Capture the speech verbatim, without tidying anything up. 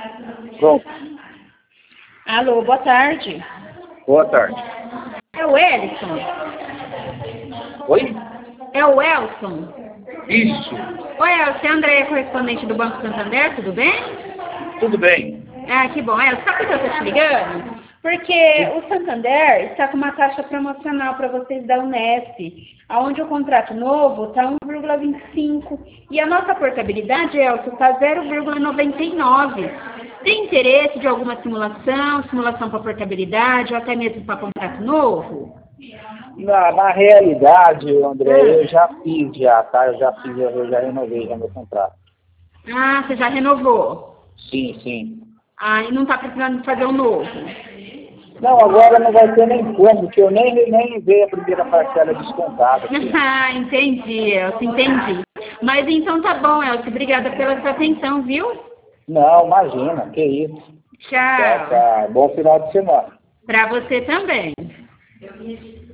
Pronto. Alô, boa tarde. Boa tarde. É o Elson? Oi? É o Elson? Isso. Oi, Elson, é a Andréia, correspondente do Banco Santander, tudo bem? Tudo bem. Ah, que bom. Elson, sabe por que eu estou te ligando? Porque o Santander está com uma taxa promocional para vocês da Unesp, onde o contrato novo está um vírgula vinte e cinco e a nossa portabilidade, Elson, está zero vírgula noventa e nove. Tem interesse de alguma simulação, simulação para portabilidade ou até mesmo para contrato novo? Na, na realidade, André, Ah. eu já fiz já, tá? Eu já fiz, eu já renovei já meu contrato. Ah, você já renovou? Sim, sim. Ah, e não está precisando fazer um novo? Não, agora não vai ter nem como, porque eu nem, nem veio a primeira parcela descontada. Aqui. Ah, entendi, Elcio, entendi. Mas então tá bom, Elcio, obrigada pela sua atenção, viu? Não, imagina, que isso. Tá, Tchau. tá. Bom final de semana. Para você também.